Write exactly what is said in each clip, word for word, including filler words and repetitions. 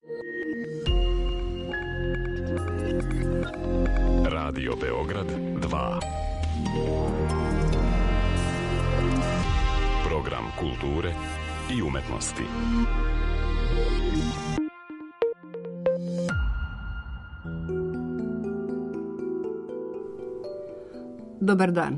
Radio Beograd dva. Program kulture i umetnosti. Dobar dan.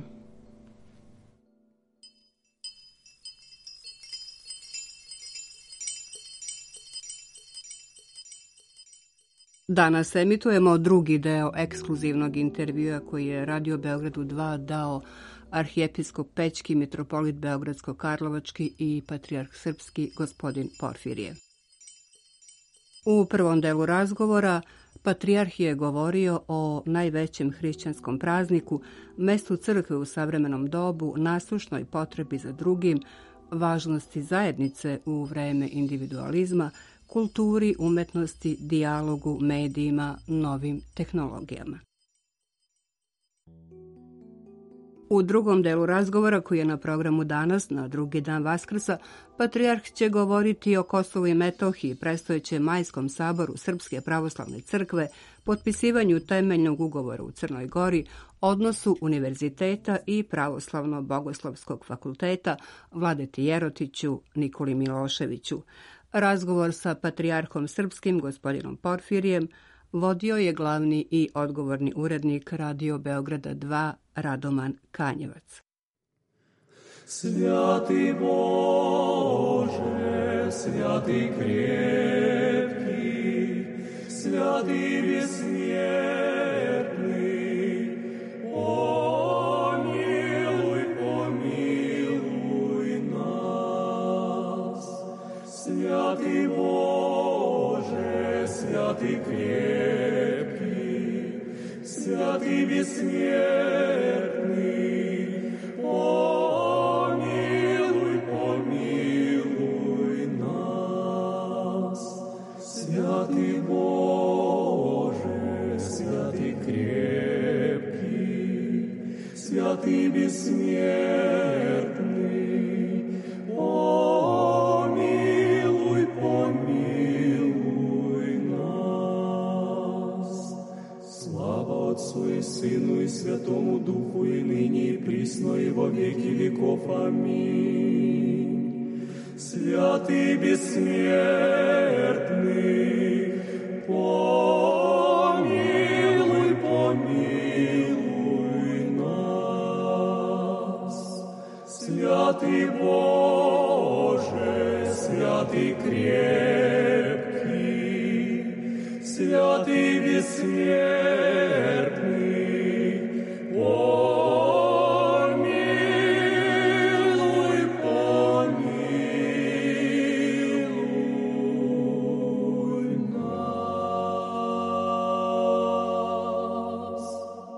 Danas emitujemo drugi deo ekskluzivnog intervjua koji je Radio Beogradu dva dao arhijepiskop Pećki, mitropolit Beogradsko-Karlovački i patrijarh srpski gospodin Porfirije. U prvom delu razgovora patrijarh je govorio o najvećem hrišćanskom prazniku, mestu crkve u savremenom dobu, nasušnoj potrebi za drugim, važnosti zajednice u vreme individualizma, kulturi, umetnosti, dijalogu, medijima, novim tehnologijama. U drugom delu razgovora, koji je na programu danas, na drugi dan Vaskrsa, patrijarh će govoriti o Kosovu i Metohiji, predstojećem majskom saboru Srpske pravoslavne crkve, potpisivanju temeljnog ugovora u Crnoj Gori, odnosu univerziteta i Pravoslavno-bogoslovskog fakulteta Vladeti Jerotiću, Nikoli Miloševiću. Razgovor sa patrijarhom srpskim, gospodinom Porfirijem, vodio je glavni i odgovorni urednik Radio Beograda dva, Radoman Kanjevac. Svjati Bože, svjati krepki, svjati besmjertni, pomiluj, pomiluj nas. Svjati Bože, svjati krepki, svjati besmjertni, pomiluj, pomiluj nas. Svjati Bože, svjati krepki, svjati besmjertni, pomiluj, pomiluj nas. Slava Otcu i Sinu i Svjatomu Duhu i ninji i prisno i во vjeki vjekov. Amin. Svjati besmjertni, pomiluj, pomiluj nas. Svjati Bože, svjati krepki, svjati besmjertni, pomiluj, pomiluj nas.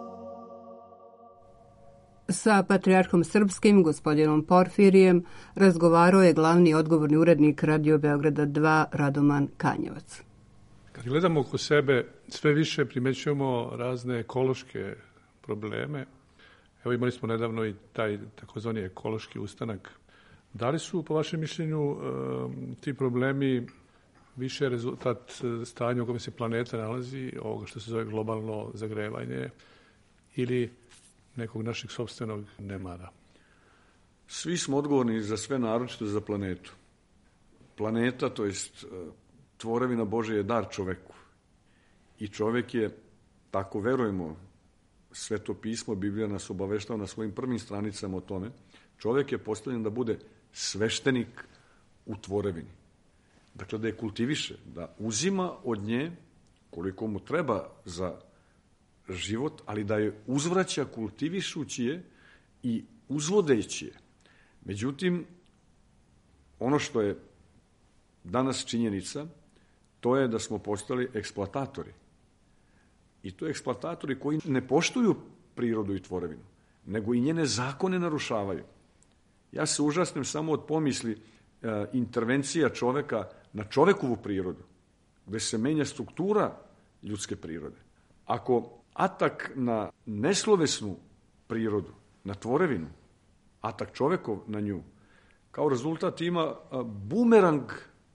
Sa patrijarhom srpskim, gospodinom Porfirijem, razgovarao je glavni odgovorni urednik Radio Beograda dva, Radoman Kanjevac. Kad gledamo oko sebe, sve više primećujemo razne ekološke probleme. Evo imali smo nedavno i taj takozvani ekološki ustanak. Da li su, po vašem mišljenju, ti problemi više rezultat stanja u kome se planeta nalazi, ovoga što se zove globalno zagrevanje, ili nekog našeg sopstvenog nemara? Svi smo odgovorni za sve, naročito za planetu. Planeta, to jest tvorevina Božja, je dar čoveku. I čovek je, tako verujemo, Sveto pismo, Biblija nas obaveštava na svojim prvim stranicama o tome, čovek je postavljen da bude sveštenik u tvorevini. Dakle, da je kultiviše, da uzima od nje koliko mu treba za život, ali da je uzvraća kultivišući je i uzvodeći je. Međutim, ono što je danas činjenica, to je da smo postali eksploatatori. I to eksploatatori koji ne poštuju prirodu i tvorevinu, nego i njene zakone narušavaju. Ja se užasnem samo od pomisli e, intervencija čoveka na čovekovu prirodu, gde se menja struktura ljudske prirode. Ako atak na neslovesnu prirodu, na tvorevinu, atak čovekov na nju, kao rezultat ima bumerang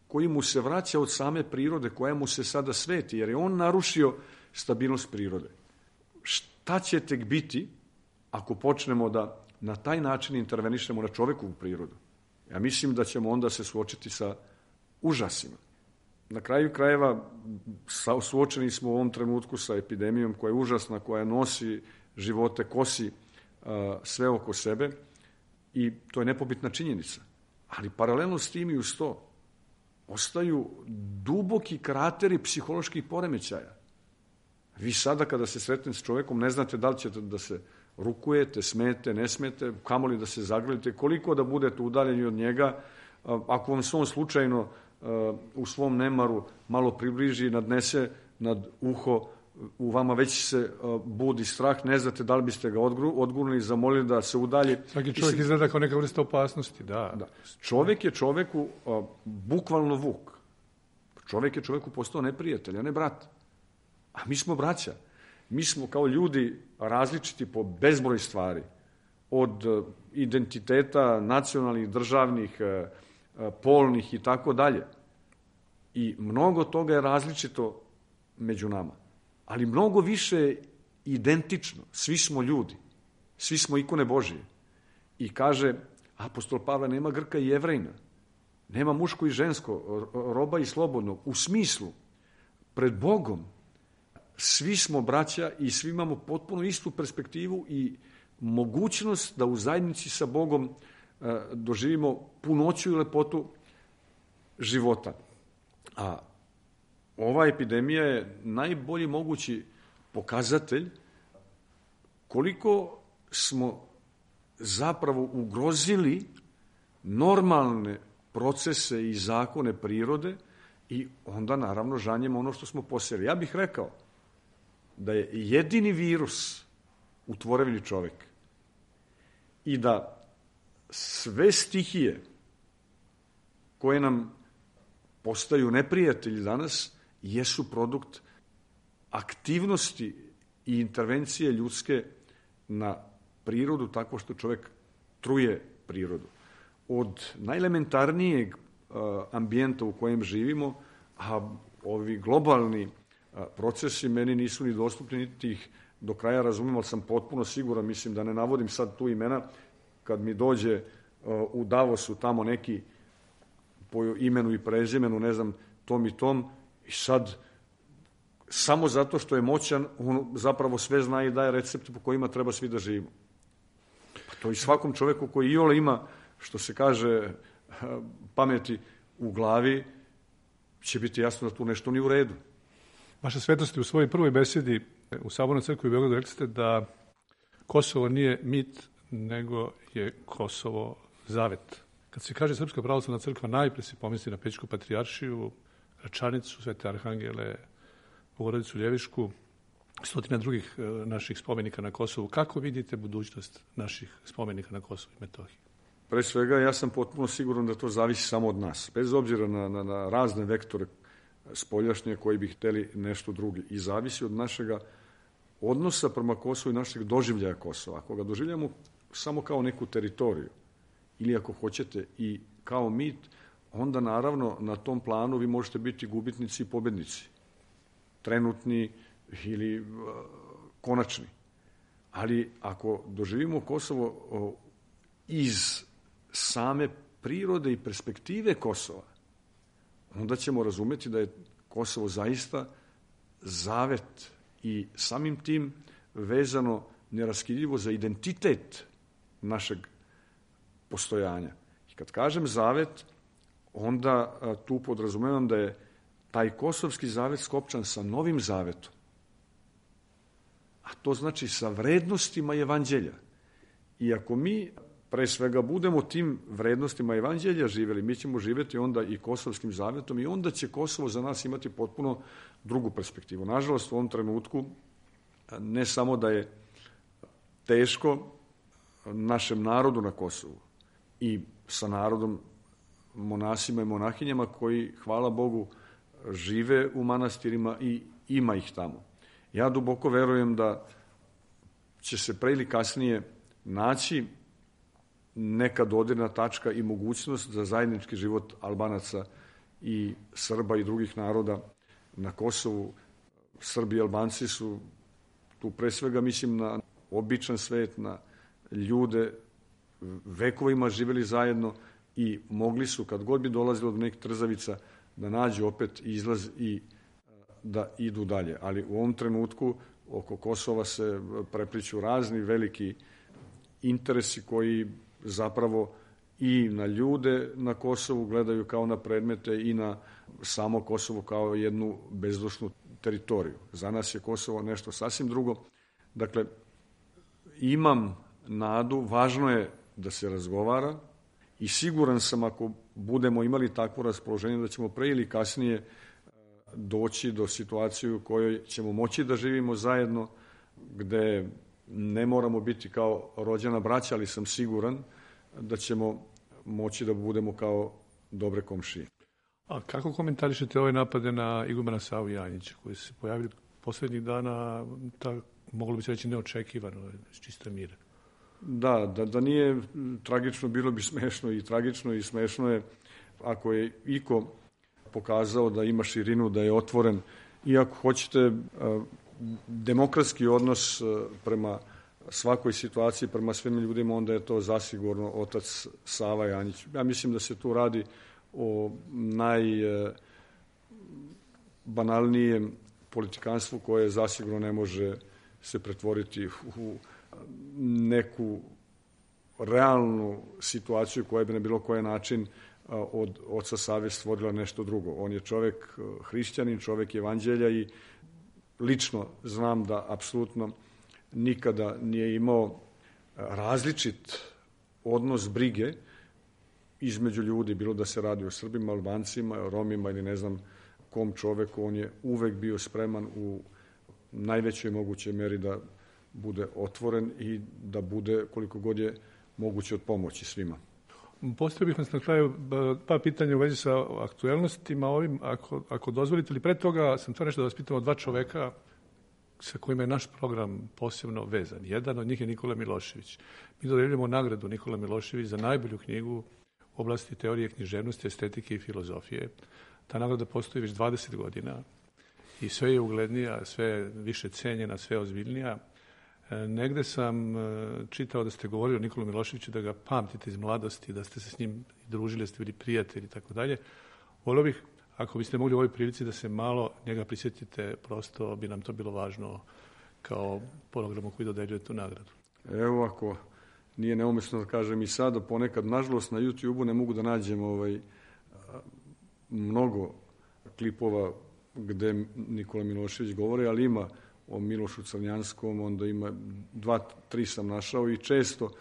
koji mu se vraća od same prirode, koja mu se sada sveti, jer je on narušio stabilnost prirode. Šta će tek biti ako počnemo da na taj način intervenišemo na čovekovu prirodu? Ja mislim da ćemo onda se suočiti sa užasima. Na kraju krajeva suočeni smo u ovom trenutku sa epidemijom koja je užasna, koja nosi živote, kosi a, sve oko sebe i to je nepobitna činjenica. Ali paralelno s tim i uz to ostaju duboki krateri psiholoških poremećaja. Vi sada kada se sretnete s čovekom ne znate da li ćete da se rukujete, smete, ne smete, kamoli da se zagrlite, koliko da budete udaljeni od njega, ako vam svom slučajno u svom nemaru malo približi i nadnese nad uho, u vama već se budi strah, ne znate da li biste ga odgurnuli, zamolili da se udalji. Svaki čovjek Mislim, izgleda kao neka vrsta opasnosti, da. da. Čovjek je čoveku bukvalno vuk. Čovjek je čoveku postao neprijatelj, a ne brat. A mi smo braća. Mi smo kao ljudi različiti po bezbroj stvari. Od identiteta nacionalnih, državnih, polnih i tako dalje. I mnogo toga je različito među nama. Ali mnogo više je identično. Svi smo ljudi. Svi smo ikone Božije. I kaže apostol Pavle, nema Grka i Jevrejna. Nema muško i žensko, roba i slobodno. U smislu, pred Bogom, svi smo braća i svi imamo potpuno istu perspektivu i mogućnost da u zajednici sa Bogom e, doživimo punoću i lepotu života. A ova epidemija je najbolji mogući pokazatelj koliko smo zapravo ugrozili normalne procese i zakone prirode i onda naravno žanjemo ono što smo posjeli. Ja bih rekao da je jedini virus u tvorevini čovek i da sve stihije koje nam postaju neprijatelji danas jesu produkt aktivnosti i intervencije ljudske na prirodu tako što čovek truje prirodu. Od najelementarnijeg ambijenta u kojem živimo, a ovi globalni procesi meni nisu ni dostupni, niti ih do kraja razumem, ali sam potpuno siguran, mislim da ne navodim sad tu imena, kad mi dođe u Davosu tamo neki po imenu i prezimenu, ne znam, tom i tom, i sad samo zato što je moćan, on zapravo sve zna i daje recepte po kojima treba svi da živimo. Pa to i svakom čoveku koji iole ima, što se kaže, pameti u glavi, će biti jasno da tu nešto nije u redu. Vaša svetosti, u svojoj prvoj besedi u Sabornoj crkvi u Beogradu rekli ste da Kosovo nije mit, nego je Kosovo zavet. Kad se kaže Srpska pravoslavna crkva, najpre se pomisli na Pećku patrijaršiju, Gračanicu, Svete Arhangele, Bogorodicu Ljevišku, stotina drugih naših spomenika na Kosovu. Kako vidite budućnost naših spomenika na Kosovu i Metohiji? Pre svega, ja sam potpuno siguran da to zavisi samo od nas. Bez obzira na, na, na razne vektore spoljašnje koji bi hteli nešto drugi. I zavisi od našega odnosa prema Kosovu i našeg doživljaja Kosova. Ako ga doživljamo samo kao neku teritoriju, ili ako hoćete i kao mit, onda naravno na tom planu vi možete biti gubitnici i pobednici. Trenutni ili uh, konačni. Ali ako doživimo Kosovo uh, iz same prirode i perspektive Kosova, onda ćemo razumeti da je Kosovo zaista zavet i samim tim vezano neraskidljivo za identitet našeg postojanja. I kad kažem zavet, onda a, tu podrazumevam da je taj kosovski zavet skopčan sa novim zavetom. A to znači sa vrednostima evanđelja. I ako mi pre svega budemo tim vrednostima evanđelja živjeli, mi ćemo živjeti onda i kosovskim zavetom i onda će Kosovo za nas imati potpuno drugu perspektivu. Nažalost, u ovom trenutku ne samo da je teško našem narodu na Kosovu i sa narodom, monasima i monahinjama koji, hvala Bogu, žive u manastirima i ima ih tamo. Ja duboko verujem da će se pre ili kasnije naći neka dodirna tačka i mogućnost za zajednički život Albanaca i Srba i drugih naroda na Kosovu. Srbi i Albanci su tu pre svega, mislim, na običan svet, na ljude, vekovima živeli zajedno i mogli su, kad god bi dolazilo do nekih trzavica, da nađu opet izlaz i da idu dalje. Ali u ovom trenutku oko Kosova se prepliću razni veliki interesi koji zapravo i na ljude na Kosovu gledaju kao na predmete i na samo Kosovo kao jednu bezdušnu teritoriju. Za nas je Kosovo nešto sasvim drugo. Dakle, imam nadu, važno je da se razgovara i siguran sam ako budemo imali takvo raspoloženje da ćemo pre ili kasnije doći do situacije u kojoj ćemo moći da živimo zajedno, gde ne moramo biti kao rođena braća, ali sam siguran da ćemo moći da budemo kao dobre komšije. A kako komentarišete ove napade na igumana Savu Janjića koji se pojavili poslednjih dana, ta, moglo bi se reći neočekivano, čista mira? Da, da, da nije tragično, bilo bi smešno i tragično i smešno je ako je iko pokazao da ima širinu, da je otvoren i ako hoćete demokratski odnos prema svakoj situaciji, prema svim ljudima, onda je to zasigurno otac Sava Janjić. Ja mislim da se tu radi o najbanalnijem politikanstvu koje zasigurno ne može se pretvoriti u neku realnu situaciju koja bi na bilo koji način od oca Save stvorila nešto drugo. On je čovek hrišćanin, čovek evanđelja i lično znam da apsolutno nikada nije imao različit odnos brige između ljudi, bilo da se radi o Srbima, Albancima, o Romima ili ne znam kom čoveku. On je uvek bio spreman u najvećoj mogućoj meri da bude otvoren i da bude koliko god je moguće od pomoći svima. Postavio bih vas na kraju pa pitanje u vezi sa aktuelnostima ovim, ako, ako dozvolite, li pre toga sam to nešto da vas pitam o dva čoveka sa kojima je naš program posebno vezan. Jedan od njih je Nikola Milošević. Mi dodeljujemo nagradu Nikola Milošević za najbolju knjigu u oblasti teorije književnosti, estetike i filozofije. Ta nagrada postoji već dvadeset godina i sve je uglednija, sve više cenjena, sve ozbiljnija. Negde sam čitao da ste govorili o Nikolu Miloševiću, da ga pamtite iz mladosti, da ste se s njim družili, da ste bili prijatelji i tako dalje. Volio bih, ako biste mogli u ovoj prilici da se malo njega prisjetite, prosto bi nam to bilo važno kao programu koji dodeljuje tu nagradu. Evo, ako nije neumesno da kažem i sada, ponekad, nažalost, na YouTube-u ne mogu da nađem ovaj, mnogo klipova gde Nikola Milošević govori, ali ima o Milošu Crnjanskom, onda ima dva, tri sam našao i često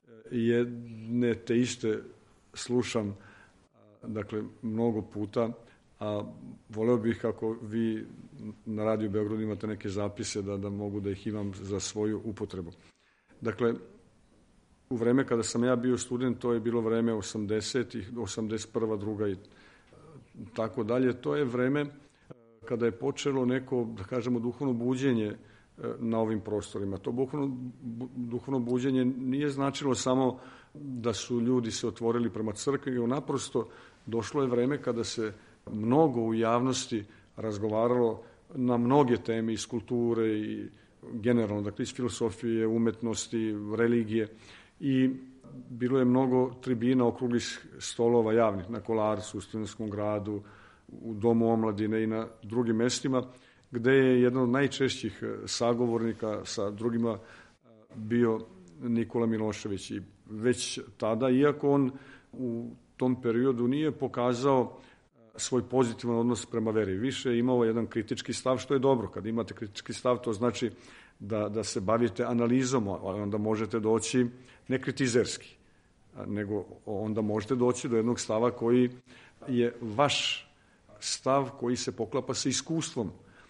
jedne te iste slušam, dakle, mnogo puta, a voleo bih kako vi na Radio Beogradu imate neke zapise da, da mogu da ih imam za svoju upotrebu. Dakle, u vreme kada sam ja bio student, to je bilo vreme osamdesetih, osamdeset prva, druga i tako dalje, to je vreme kada je počelo neko, da kažemo, duhovno buđenje na ovim prostorima. To duhovno, duhovno buđenje nije značilo samo da su ljudi se otvorili prema crkvi, nego naprosto došlo je vreme kada se mnogo u javnosti razgovaralo na mnoge teme iz kulture i generalno, dakle iz filosofije, umetnosti, religije i bilo je mnogo tribina, okruglih stolova javnih na Kolarcu, u Studentskom gradu, u Domu omladine i na drugim mestima, gde je jedan od najčešćih sagovornika sa drugima bio Nikola Milošević. I već tada, iako on u tom periodu nije pokazao svoj pozitivan odnos prema veri, više je imao jedan kritički stav, što je dobro. Kad imate kritički stav, to znači da, da se bavite analizom, onda možete doći ne kritizerski, nego onda možete doći do jednog stava koji je vaš stav, koji se poklapa sa iskustvom.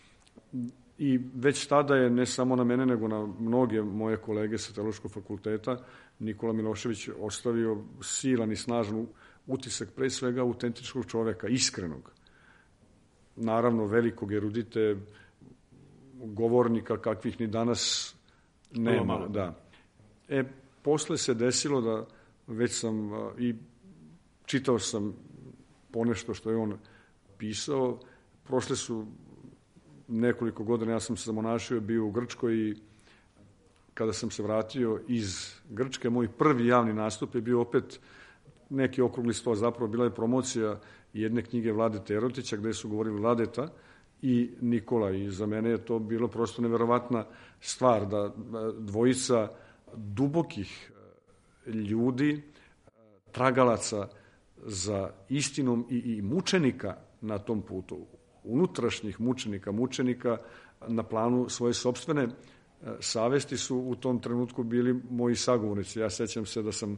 I već tada je, ne samo na mene, nego na mnoge moje kolege sa Teološkog fakulteta, Nikola Milošević ostavio silan i snažan utisak, pre svega autentičnog čoveka, iskrenog. Naravno, velikog erudite, govornika kakvih ni danas nema. Da. E, posle se desilo da već sam i čitao sam ponešto što je on pisao. Prošle su nekoliko godina, ja sam se zamonašio, bio u Grčkoj i kada sam se vratio iz Grčke, moj prvi javni nastup je bio opet neki okrugli sto, zapravo bila je promocija jedne knjige Vladete Erotića gde su govorili Vladeta i Nikola i za mene je to bilo prosto neverovatna stvar da dvojica dubokih ljudi, tragalaca za istinom i, i mučenika na tom putu, unutrašnjih mučenika, mučenika na planu svoje sopstvene savesti su u tom trenutku bili moji sagovornici. Ja sećam se da sam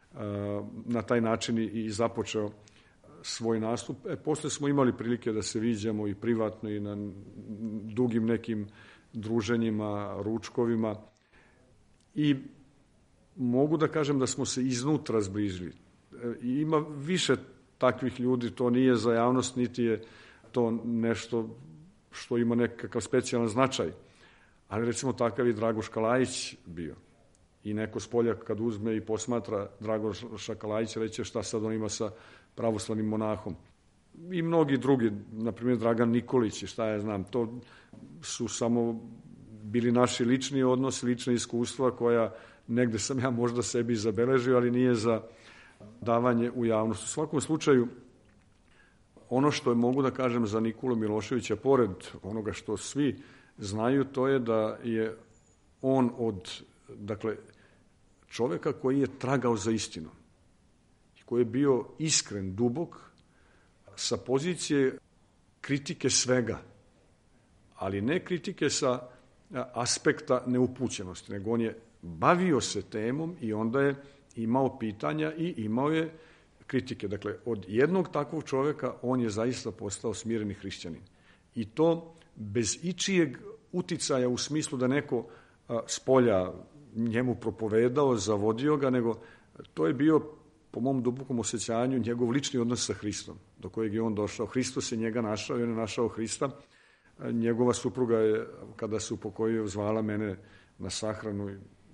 na taj način i započeo svoj nastup. E, posle smo imali prilike da se viđamo i privatno i na dugim nekim druženjima, ručkovima i mogu da kažem da smo se iznutra zbližili. E, ima više takvih ljudi, to nije za javnost, niti je to nešto što ima nekakav specijalan značaj. Ali recimo takav je Dragoš Kalajić bio. I neko s polja kad uzme i posmatra Dragoša Kalajića, reće šta sad on ima sa pravoslavnim monahom. I mnogi drugi, na primjer Dragan Nikolić i šta ja znam, to su samo bili naši lični odnosi, lične iskustva koja negde sam ja možda sebi zabeležio, ali nije za davanje u javnost. U svakom slučaju, ono što je mogu da kažem za Nikolu Miloševića, pored onoga što svi znaju, to je da je on od, dakle, čoveka koji je tragao za istinom, koji je bio iskren, dubok, sa pozicije kritike svega, ali ne kritike sa aspekta neupućenosti, nego on je bavio se temom i onda je imao pitanja i imao je kritike. Dakle, od jednog takvog čoveka on je zaista postao smireni hrišćanin. I to bez ičijeg uticaja u smislu da neko s polja njemu propovedao, zavodio ga, nego to je bio, po mom dubokom osjećanju, njegov lični odnos sa Hristom, do kojeg je on došao. Hristos je njega našao i on je našao Hrista. Njegova supruga je, kada se upokojio, zvala mene na sahranu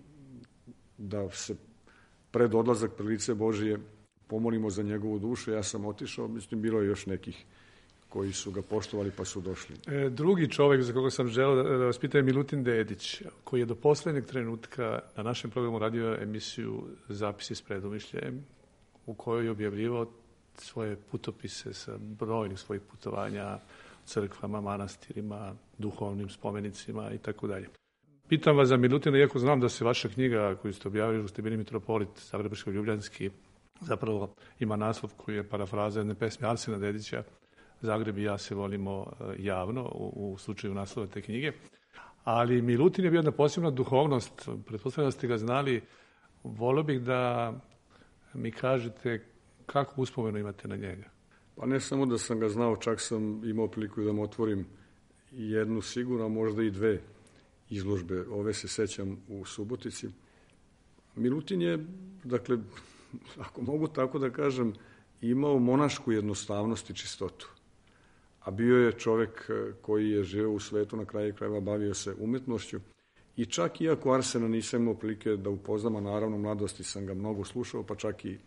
da se pred odlazak pred lice Božije pomolimo za njegovu dušu. Ja sam otišao, mislim, bilo je još nekih koji su ga poštovali pa su došli. E, drugi čovjek za koga sam želeo da, da vas pitam je Milutin Dedić, koji je do poslednjeg trenutka na našem programu radio emisiju Zapisi s predumišljajem, u kojoj je objavljivao svoje putopise sa brojnih svojih putovanja, crkvama, manastirima, duhovnim spomenicima i tako dalje. Pitam vas za Milutina, iako znam da se vaša knjiga koju ste objavili, što ste bili mitropolit Zagrebačko-Ljubljanski, zapravo ima naslov koji je parafraza jedne pesme Arsena Dedića, Zagreb i ja se volimo javno, u, u slučaju naslova te knjige. Ali Milutin je bio jedna posebna duhovnost, pretpostavljam da ste ga znali. Volio bih da mi kažete kakvu uspomenu imate na njega. Pa ne samo da sam ga znao, čak sam imao priliku da mu otvorim jednu sigurno, možda i dve izložbe. Ove se sećam u Subotici. Milutin je, dakle, ako mogu tako da kažem, imao monašku jednostavnost i čistotu. A bio je čovek koji je živeo u svetu, na kraju krajeva bavio se umetnošću. I čak iako Arsena nisam imao prilike da upoznam, a naravno u mladosti sam ga mnogo slušao, pa čak i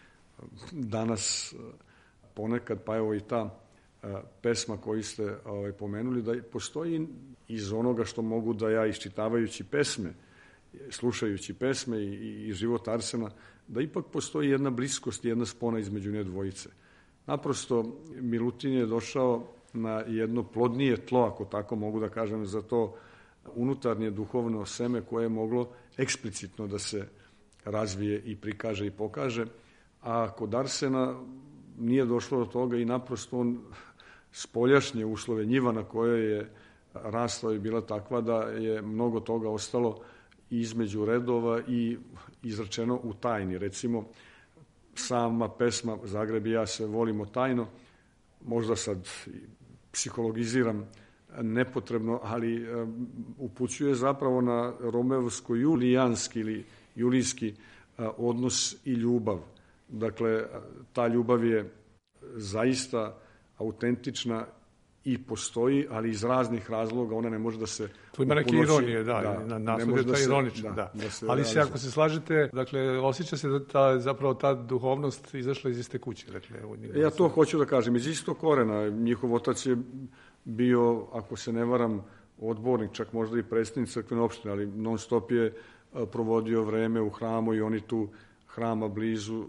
danas ponekad, pa evo i ta pesma koju ste ovaj, pomenuli, da postoji iz onoga što mogu da ja iščitavajući pesme, slušajući pesme i, i život Arsena, da ipak postoji jedna bliskost i jedna spona između nje dvojice. Naprosto, Milutin je došao na jedno plodnije tlo, ako tako mogu da kažem, za to unutarnje duhovno seme koje je moglo eksplicitno da se razvije i prikaže i pokaže. A kod Arsena nije došlo do toga i naprosto on spoljašnje uslove, njiva na kojoj je rasla je bila takva da je mnogo toga ostalo između redova i izrečeno u tajni. Recimo, sama pesma Zagreb i ja se volimo tajno, možda sad psihologiziram nepotrebno, ali upućuje zapravo na romevsko-julijanski ili julijski odnos i ljubav. Dakle, ta ljubav je zaista autentična i postoji, ali iz raznih razloga ona ne može da se... Tu ima neke ironije, da, da na naslov je taj ironičan, da. da. da se ali se, ako se slažete, dakle, osjeća se da ta, zapravo ta duhovnost izašla iz iste kuće. Dakle, ja to hoću da kažem, iz istog korena. Njihov otac je bio, ako se ne varam, odbornik, čak možda i predstavnik crkvene opštine, ali non stop je provodio vreme u hramu i oni tu hrama blizu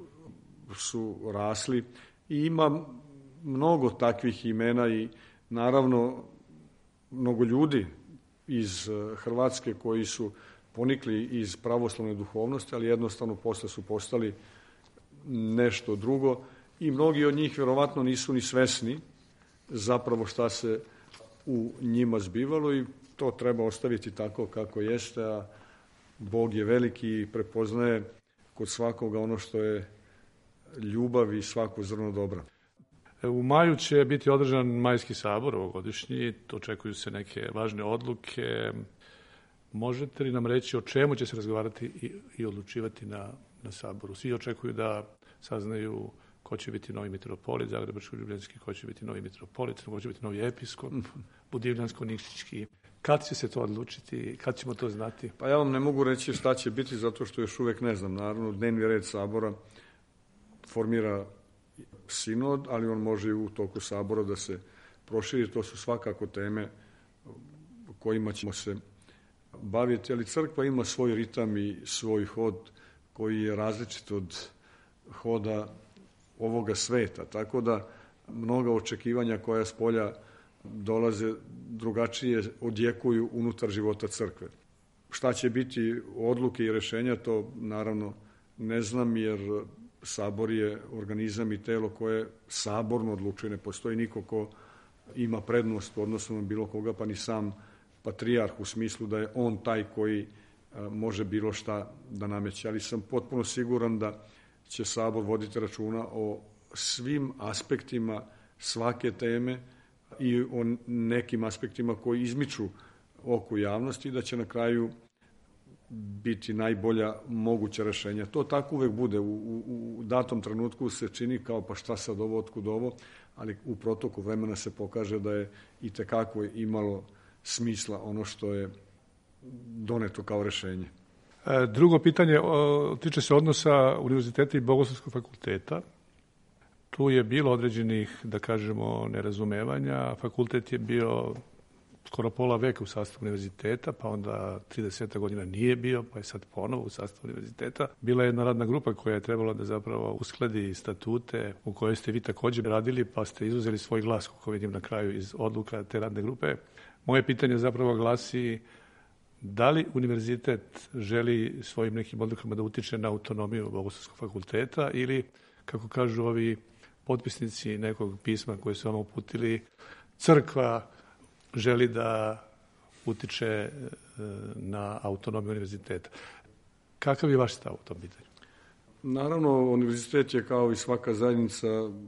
su rasli. I ima mnogo takvih imena i naravno mnogo ljudi iz Hrvatske koji su ponikli iz pravoslavne duhovnosti, ali jednostavno posle su postali nešto drugo i mnogi od njih verovatno nisu ni svesni zapravo šta se u njima zbivalo i to treba ostaviti tako kako jeste, a Bog je veliki i prepoznaje kod svakoga ono što je ljubav i svako zrno dobra. U maju će biti održan Majski sabor ovogodišnji, očekuju se neke važne odluke. Možete li nam reći o čemu će se razgovarati i, i odlučivati na, na saboru? Svi očekuju da saznaju ko će biti novi mitropolit Zagrebačko-ljubljanski, ko će biti novi mitropolit, ko će biti novi episkop, Budivljansko-nikšićki. Kad će se to odlučiti? Kad ćemo to znati? Pa ja vam ne mogu reći šta će biti, zato što još uvek ne znam. Naravno, dnevni red sabora formira sinod, ali on može i u toku sabora da se proširi. To su svakako teme kojima ćemo se baviti, ali crkva ima svoj ritam i svoj hod koji je različit od hoda ovoga sveta. Tako da mnoga očekivanja koja s polja dolaze drugačije odjekuju unutar života crkve. Šta će biti odluke i rešenja, to naravno ne znam, jer sabor je organizam i telo koje saborno odlučuje. Ne postoji niko ko ima prednost u odnosu na bilo koga, pa ni sam patrijarh u smislu da je on taj koji može bilo šta da nameće. Ali sam potpuno siguran da će sabor voditi računa o svim aspektima svake teme i o nekim aspektima koji izmiču oku javnosti i da će na kraju biti najbolja moguća rešenja. To tako uvek bude. U, u, u datom trenutku se čini kao pa šta sad ovo, otkud ovo, ali u protoku vremena se pokaže da je i tekako imalo smisla ono što je doneto kao rešenje. E, drugo pitanje o, tiče se odnosa Univerziteta i Bogoslovskog fakulteta. Tu je bilo određenih, da kažemo, nerazumevanja. Fakultet je bio skoro pola veka u sastavu univerziteta, pa onda trideset godina nije bio, pa je sad ponovo u sastavu univerziteta. Bila je jedna radna grupa koja je trebala da zapravo uskladi statute u kojoj ste vi također radili, pa ste izuzeli svoj glas, kako vidim na kraju iz odluka te radne grupe. Moje pitanje zapravo glasi da li univerzitet želi svojim nekim odlukama da utiče na autonomiju Bogoslovskog fakulteta ili, kako kažu ovi potpisnici nekog pisma koje su vam uputili, crkva želi da utiče na autonomiju univerziteta. Kakav je vaš stav u tom pitanju? Naravno, univerzitet je kao i svaka zajednica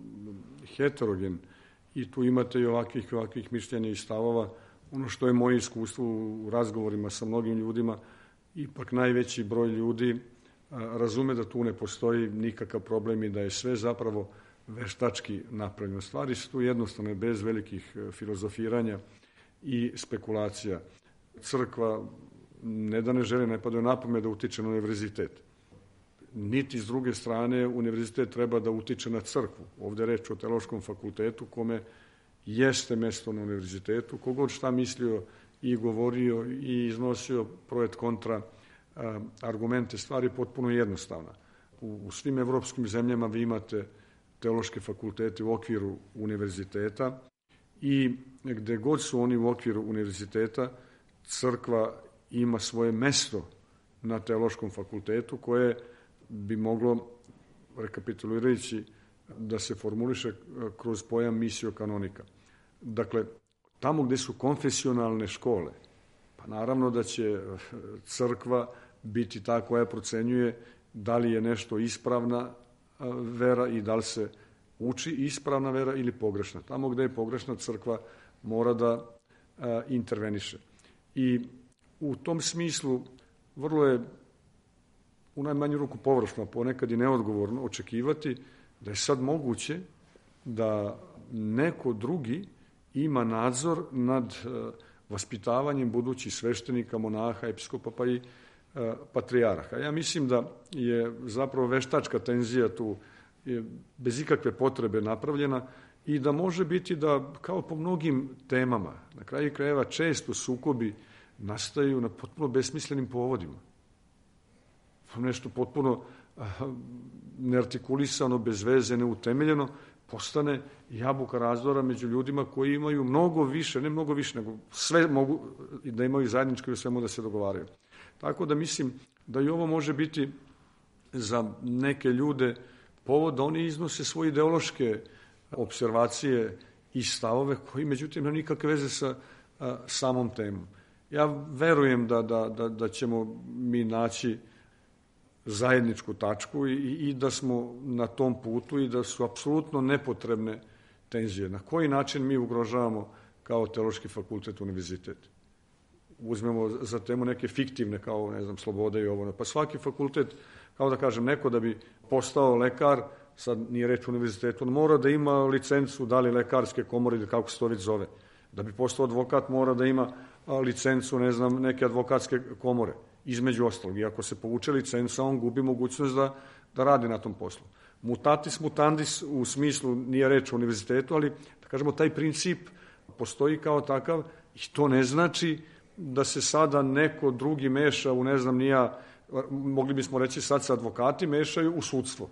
heterogen i tu imate i ovakvih, ovakvih mišljenja i stavova. Ono što je moje iskustvo u razgovorima sa mnogim ljudima, ipak najveći broj ljudi razume da tu ne postoji nikakav problem i da je sve zapravo veštački napravljeno. Stvari su tu jednostavne, bez velikih filozofiranja i spekulacija. Crkva ne da ne želi, ne padaju na pamet da utiče na univerzitet. Niti s druge strane univerzitet treba da utiče na crkvu. Ovde je reč o Teološkom fakultetu kome jeste mesto na univerzitetu. Kogod šta mislio i govorio i iznosio projekt kontra a, argumente, stvari potpuno jednostavna. U, u svim evropskim zemljama vi imate teološke fakultete u okviru univerziteta i gde god su oni u okviru univerziteta, crkva ima svoje mesto na teološkom fakultetu koje bi moglo, rekapitulirajući, da se formuliše kroz pojam misio kanonika. Dakle, tamo gde su konfesionalne škole, pa naravno da će crkva biti ta koja procenjuje da li je nešto ispravna vera i da li se uči ispravna vera ili pogrešna. Tamo gde je pogrešna, crkva mora da a, interveniše. I u tom smislu vrlo je u najmanju ruku površno, a ponekad i neodgovorno očekivati da je sad moguće da neko drugi ima nadzor nad vaspitavanjem budućih sveštenika, monaha, episkopa pa i patrijarha. Ja mislim da je zapravo veštačka tenzija tu je bez ikakve potrebe napravljena i da može biti da, kao po mnogim temama, na kraju krajeva često sukobi nastaju na potpuno besmislenim povodima. Nešto potpuno neartikulisano, bez veze, neutemeljeno, postane jabuka razdora među ljudima koji imaju mnogo više, ne mnogo više, nego sve mogu da imaju zajedničko i u svemu da se dogovaraju. Tako da mislim da i ovo može biti za neke ljude povod da oni iznose svoje ideološke observacije i stavove koji međutim nema nikakve veze sa a, samom temom. Ja verujem da, da, da, da ćemo mi naći zajedničku tačku i, i da smo na tom putu i da su apsolutno nepotrebne tenzije. Na koji način mi ugrožavamo kao Teološki fakultet univerzitet? Uzmemo za temu neke fiktivne kao, ne znam, sloboda i ovo. Pa svaki fakultet, kao da kažem, neko da bi postao lekar, sad nije reč o univerzitetu, on mora da ima licencu, da li lekarske komore ili kako se to već zove. Da bi postao advokat mora da ima licencu, ne znam, neke advokatske komore. Između ostalog, i ako se povuče licenca, on gubi mogućnost da, da radi na tom poslu. Mutatis mutandis u smislu nije reč o univerzitetu, ali da kažemo taj princip postoji kao takav i to ne znači da se sada neko drugi meša u ne znam nija, mogli bismo reći sad se advokati mešaju u sudstvo.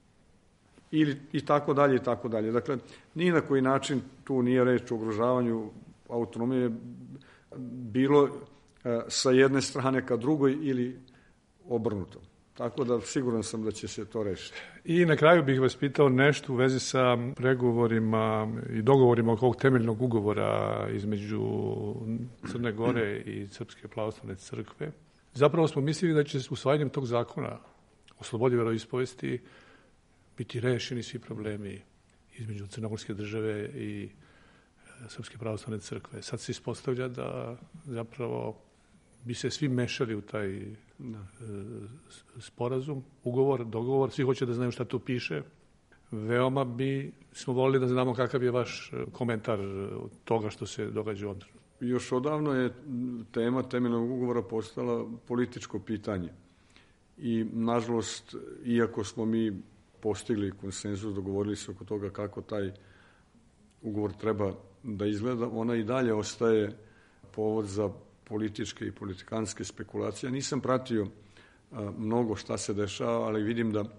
Ili i tako dalje i tako dalje. Dakle, ni na koji način tu nije reč o ugrožavanju autonomije bilo sa jedne strane ka drugoj ili obrnuto. Tako da siguran sam da će se to rešiti. I na kraju bih vas pitao nešto u vezi sa pregovorima i dogovorima oko ovog temeljnog ugovora između Crne Gore i Srpske pravoslavne crkve. Zapravo smo mislili da će s usvajanjem tog zakona o slobodi veroispovesti biti rešeni svi problemi između Crnogorske države i Srpske pravoslavne crkve. Sad se ispostavlja da zapravo bi se svi mešali u taj no. sporazum, ugovor, dogovor, svi hoće da znaju šta tu piše. Veoma bi smo volili da znamo kakav je vaš komentar toga što se događa ovdje. Još odavno je tema temeljnog ugovora postala političko pitanje. I, nažalost, iako smo mi postigli konsenzus, dogovorili se oko toga kako taj ugovor treba da izgleda, ona i dalje ostaje povod za političke i politikanske spekulacije. Nisam pratio a, mnogo šta se dešava, ali vidim da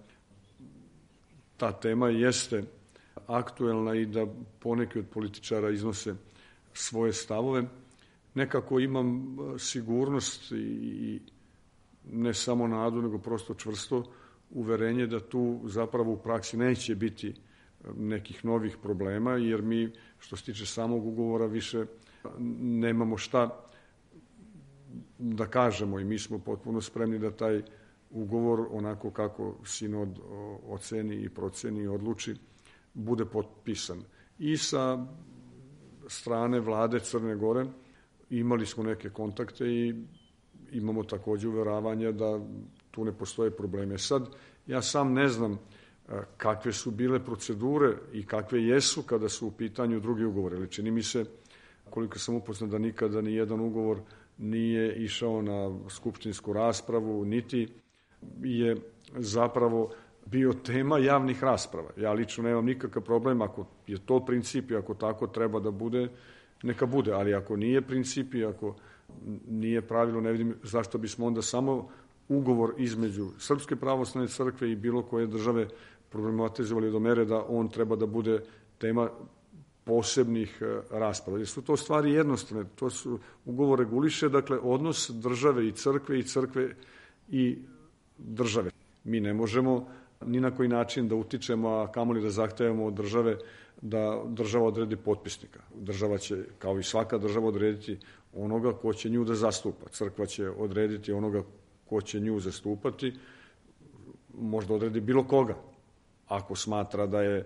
ta tema jeste aktuelna i da poneki od političara iznose svoje stavove. Nekako imam sigurnost i ne samo nadu, nego prosto čvrsto uverenje da tu zapravo u praksi neće biti nekih novih problema, jer mi, što se tiče samog ugovora, više nemamo šta da kažemo i mi smo potpuno spremni da taj ugovor, onako kako sinod oceni i proceni i odluči, bude potpisan. I sa strane vlade Crne Gore imali smo neke kontakte i imamo takođe uveravanje da tu ne postoje probleme. Sad, ja sam ne znam kakve su bile procedure i kakve jesu kada su u pitanju drugi ugovori. Ali čini mi se, koliko sam upoznat, da nikada ni jedan ugovor nije išao na skupštinsku raspravu, niti je zapravo bio tema javnih rasprava. Ja lično nemam nikakav problem, ako je to princip i ako tako treba da bude, neka bude, ali ako nije princip i ako nije pravilo, ne vidim zašto bismo onda samo ugovor između Srpske pravoslavne crkve i bilo koje države problematizovali do mere da on treba da bude tema posebnih rasprava. Jer su to stvari jednostavne, to su ugovor reguliše, dakle, odnos države i crkve i crkve i države. Mi ne možemo ni na koji način da utičemo, a kamoli da zahtevamo od države da država odredi potpisnika. Država će, kao i svaka država, odrediti onoga ko će nju da zastupa. Crkva će odrediti onoga ko će nju zastupati, možda odredi bilo koga, ako smatra da je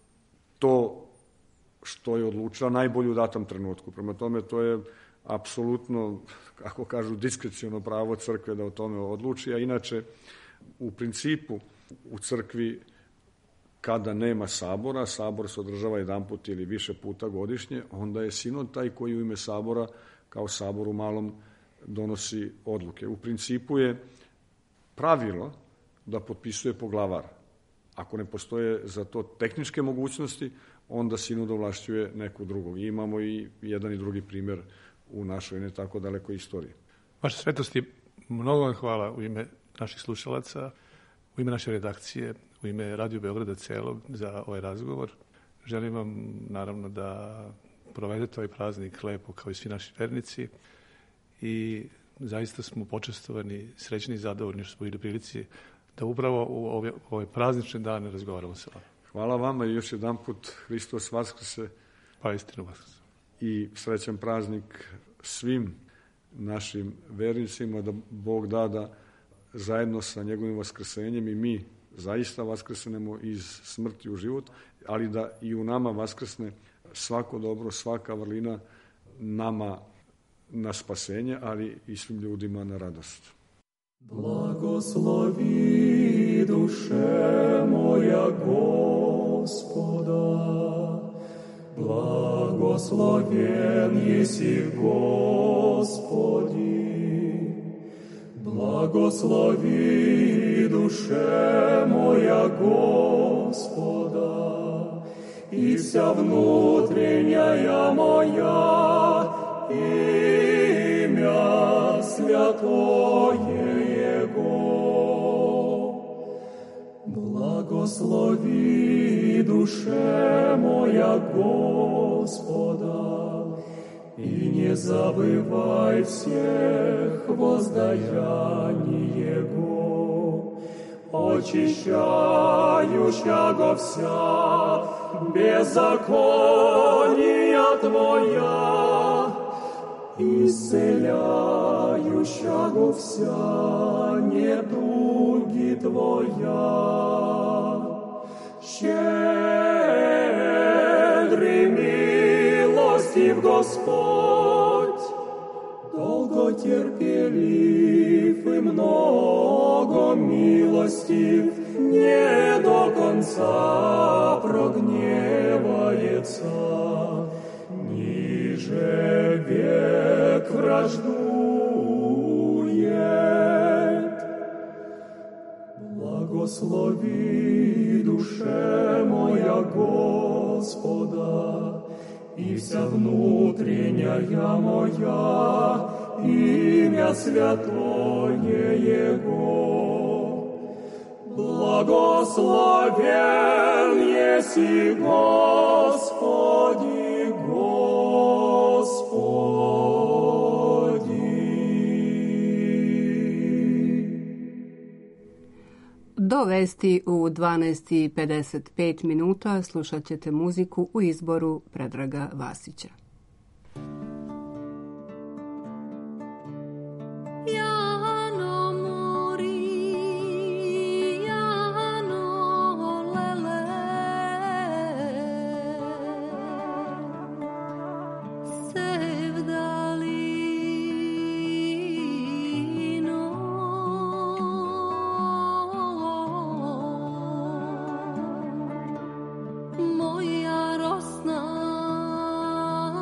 to što je odlučila najbolje u datom trenutku. Prema tome, to je apsolutno, kako kažu, diskreciono pravo crkve da o tome odluči, a inače, u principu, u crkvi kada nema sabora, sabor se održava jedan put ili više puta godišnje, onda je sinod taj koji u ime sabora kao sabor u malom donosi odluke. U principu je pravilo da potpisuje poglavar. Ako ne postoje za to tehničke mogućnosti, onda sinod ovlašćuje nekog drugog. I imamo i jedan i drugi primjer u našoj ne tako dalekoj istoriji. Vaša svetosti, mnogo vam hvala u ime naših slušalaca, u ime naše redakcije, u ime Radio Beograda celog za ovaj razgovor. Želim vam naravno da provedete ovaj praznik lepo kao i svi naši vernici i zaista smo počastovani, srećni i zadovoljni što smo bili u prilici da upravo u ove, ove praznične dane razgovaramo sa vama. Hvala vama i još jedan put Hristos Vaskrse. Pa istinu Vaskrse. I srećan praznik svim našim vernicima, da Bog da da zajedno sa njegovim vaskrsenjem i mi zaista vaskrsnemo iz smrti u život, ali da i u nama vaskrsne svako dobro, svaka vrlina nama na spasenje, ali i svim ljudima na radost. Blagoslovi duše moja Gospoda, blagosloven jesi Gospodi. Blagoslovi duše moja Gospoda, i vся внутренняя моя, имя святое Его. Благослови душе моя Господа, и не забывай всех воздаяний Его, очищающего вся беззакония Твоя, исцеляющего вся недуги Твоя. Щедрый милостив Господь, долготерпелив и много милостив, не до конца прогневается, ниже век враждует. Благослови душе моя Господа, и вся внутренняя моя, имя святое Его. Благословен еси Господи, Господи. Do vesti u dvanaest i pedeset pet minuta slušat ćete muziku u izboru Predraga Vasića. Moja rosna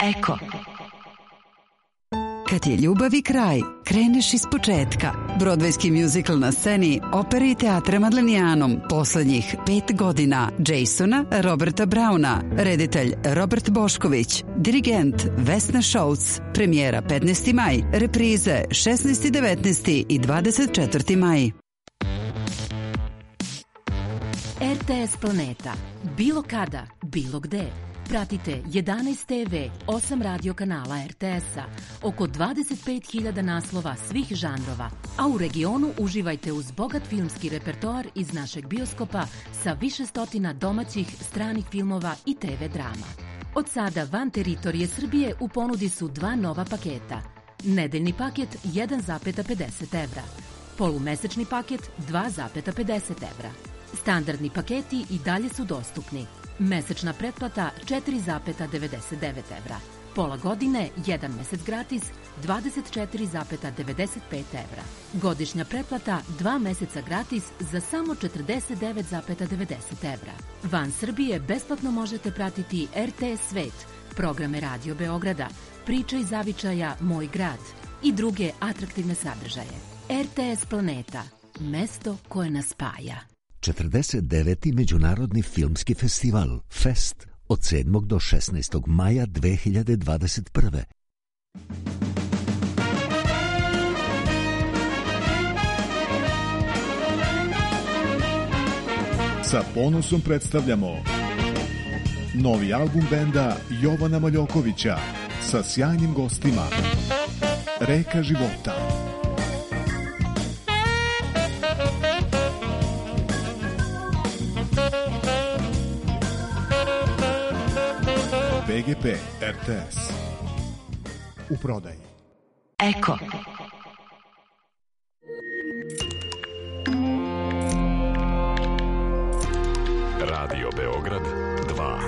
Eko. Kad je ljubavi kraj, kreneš iz početka. Brodvejski mjuzikl na sceni Opere i teatra Madlenijanom poslednjih pet godina. Jasona Roberta Brauna, reditelj Robert Bošković, dirigent Vesna Šouc. Premijera petnaesti maj, reprize šesnaesti, devetnaesti i dvadeset četvrti maj. R T S Planeta. Bilo kada, bilo gde. Pratite jedanaest te ve, osam radio kanala R T S-a, oko dvadeset pet hiljada naslova svih žanrova, a u regionu uživajte uz bogat filmski repertoar iz našeg bioskopa sa više stotina domaćih, stranih filmova i te ve drama. Od sada van teritorije Srbije u ponudi su dva nova paketa. Nedeljni paket jedan zarez pedeset evra, polumesečni paket dva zarez pedeset evra. Standardni paketi i dalje su dostupni. Mesečna pretplata četiri zarez devedeset devet evra. Pola godine, jedan mesec gratis, dvadeset četiri zarez devedeset pet evra. Godišnja pretplata, dva meseca gratis za samo četrdeset devet zarez devedeset evra. Van Srbije besplatno možete pratiti R T S Svet, programe Radio Beograda, Priče iz zavičaja Moj grad i druge atraktivne sadržaje. R T S Planeta, mesto koje nas spaja. četrdeset deveti Međunarodni filmski festival Fest od sedmog do šesnaestog maja dve hiljade dvadeset prve. Sa ponosom predstavljamo novi album benda Jovana Maljokovića sa sjajnim gostima Reka života. B G P R T S. U prodaji. Eko. Radio Beograd dva.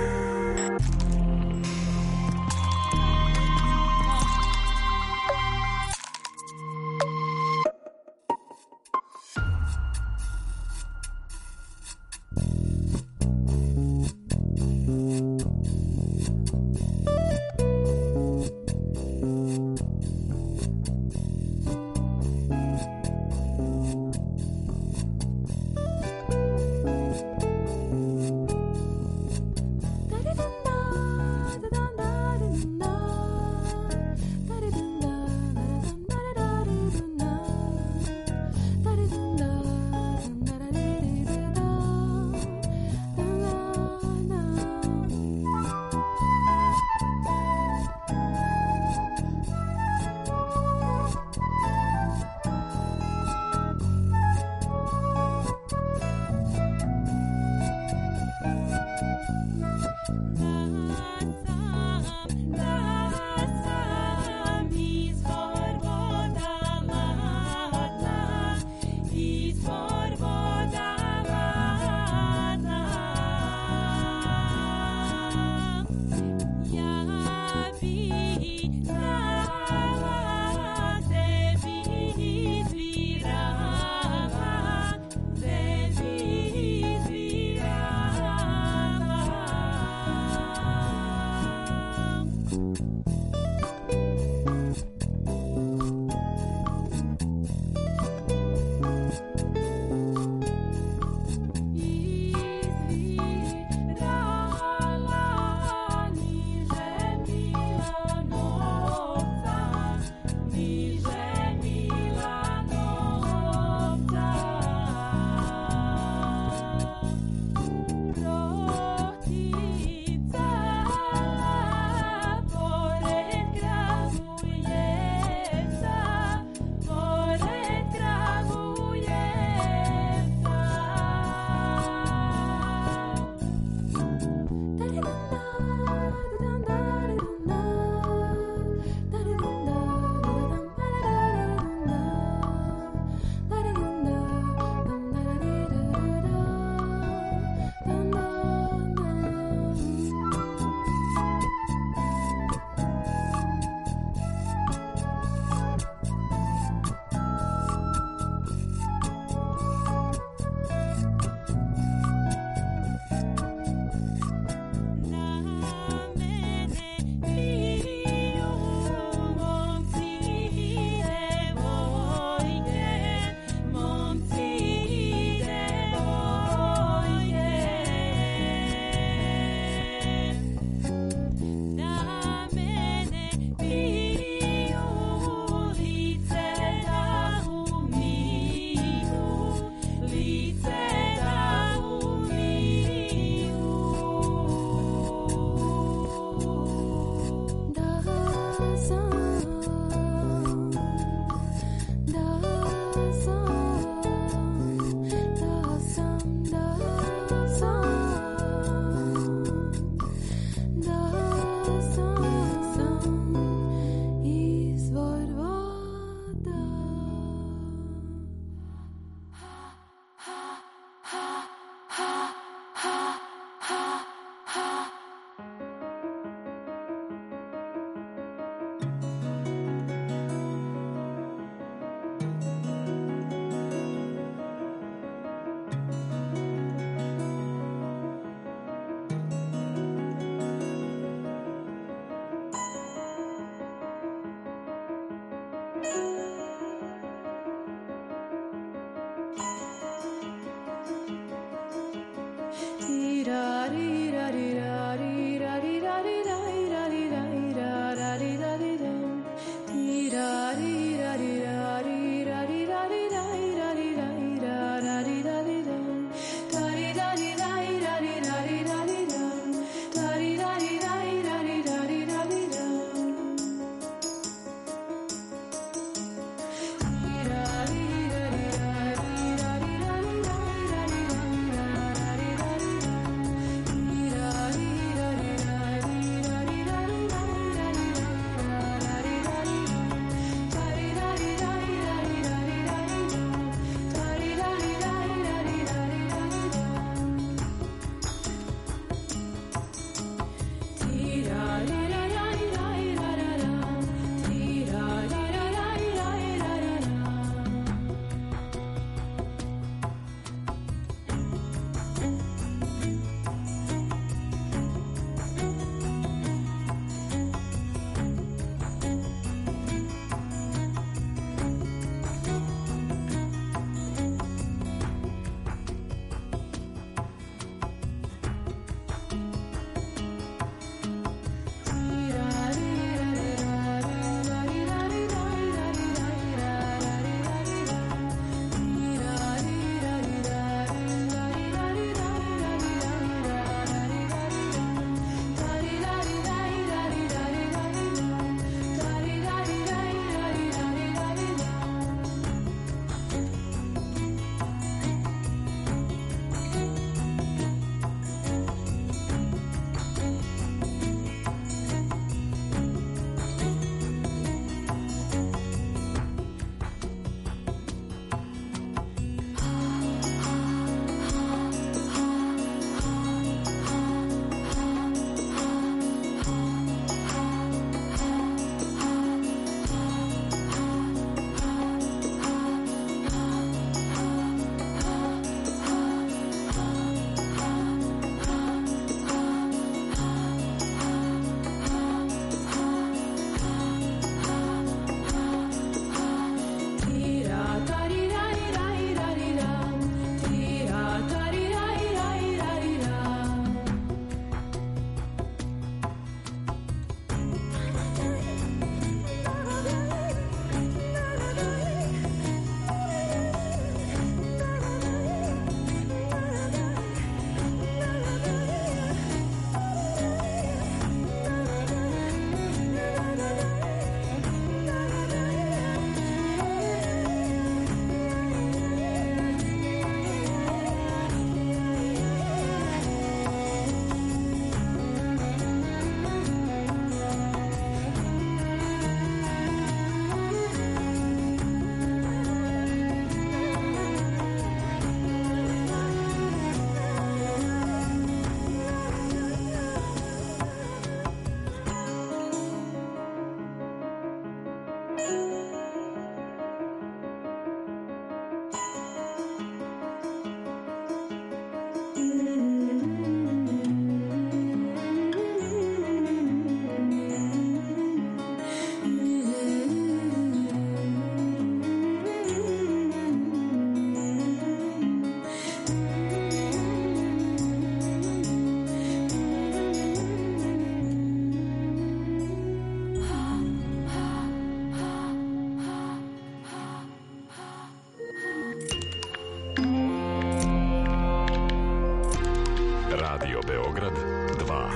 Radio Beograd dva.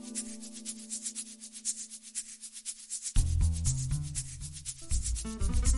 Thank you.